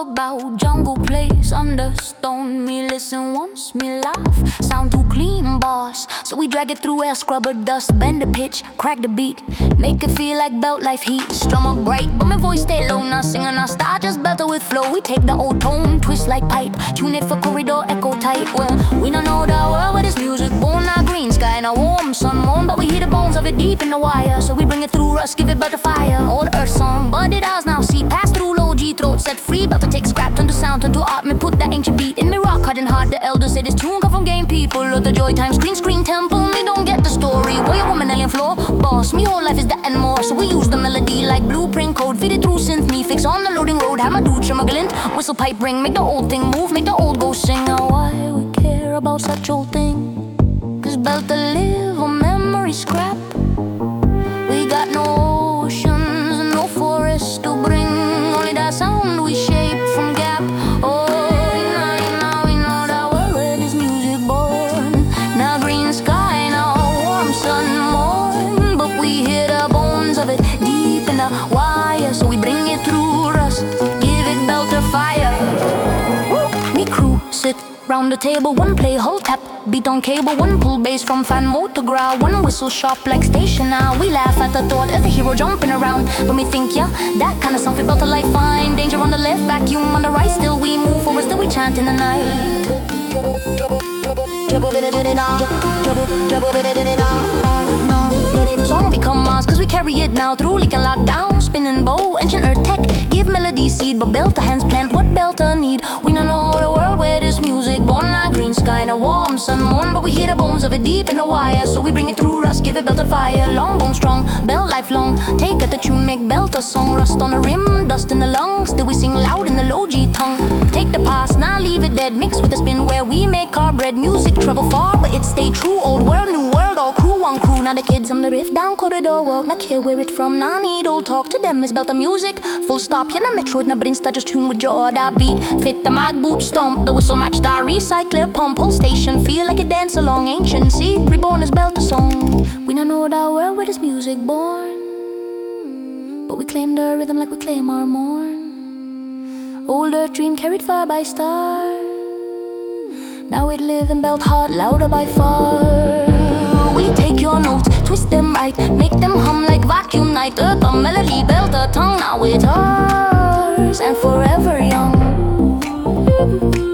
about jungle place under stone. Me listen once, me laugh. Sound too clean, boss. So we drag it through air scrubber dust. Bend the pitch, crack the beat, make it feel like belt life heat. Strum up bright, but my voice stay low. Not singing our style, just better with flow. We take the old tone, twist like pipe. Tune it for corridor, echo tight. Well, we don't know the world with this music. Born our green sky and a warm sun moon, but we hear the bones of it deep in the wire. So we bring it through rust, give it better fire. Old earth song, but it ours now. See, pass through low G throat, set free. About to take scrap, turn the sound, turn to art. Me put that ancient beat in me rock hard and hard. The elders say this tune come from game people. Of the joy time, screen temple. Me don't get the story. Boy, a woman, alien floor, boss. Me whole life is that and more. So we use the melody like blueprint code. Feed it through synth, me fix on the loading road. Have my dude, trim a glint, whistle pipe ring. Make the old thing move, make the old go sing. Now why we care about such old thing? Cause belt to live or memory scrap. We got no oceans, no forests to bring. Only that sound we shape from gap. Oh, we know that world where this music born. Now green sky, now warm sun morn. But we hear the bones of it deep in the wire. So we bring it through rust, give it belt to fire. Me crew sit round the table, one play whole tap, beat on cable, one pull bass from fan mode to growl, one whistle sharp like station now. We laugh at the thought of the hero jumping around, but we think, yeah, that kind of song we built a life fine. Danger on the left, vacuum on the right, still we move forward, still we chant in the night. Song become ours cause we carry it now through leak and lockdown, spinning bow, ancient earth tech, give melody seed, but belt the hands plant what belt a need. We don't know the world where this music born, like green sky and a warm sun morn, but we hear the bones of it deep in the wire. So we bring it through rust, give it belt a fire. Long bone strong, belt lifelong, take at the tune, make belt a song. Rust on the rim, dust in the lungs, still we sing loud in the low G tongue. Take the past, now leave it dead, mix with the spin where we make our bread. Music travel far, but it stay true. Old world, new world, all crew on crew. Now the kids on the riff down corridor walk, not care where it from. Now need old talk to them is about the music. Full stop, yeah, na metro, na brinsta just tune with jaw that beat. Fit the mag boot stomp, the whistle match the recycler pump. Whole station feel like a dance along. Ancient sea, reborn is belt a song. We don't know the world where this music born, but we claim the rhythm like we claim our morn. Older dream carried far by star. Now it live in belt heart, louder by far. We take your notes, twist them right, make them hum like vacuum night. Earth a melody, belt a tongue. Now it's ours and forever young.